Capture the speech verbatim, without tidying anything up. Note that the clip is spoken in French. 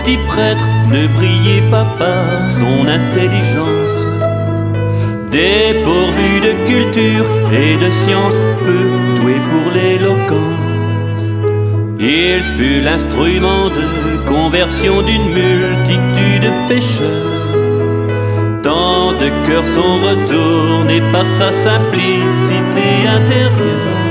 petit prêtre ne brillait pas par son intelligence. Dépourvu de culture et de science, peu doué pour l'éloquence, il fut l'instrument de conversion d'une multitude de pécheurs. Tant de cœurs sont retournés par sa simplicité intérieure.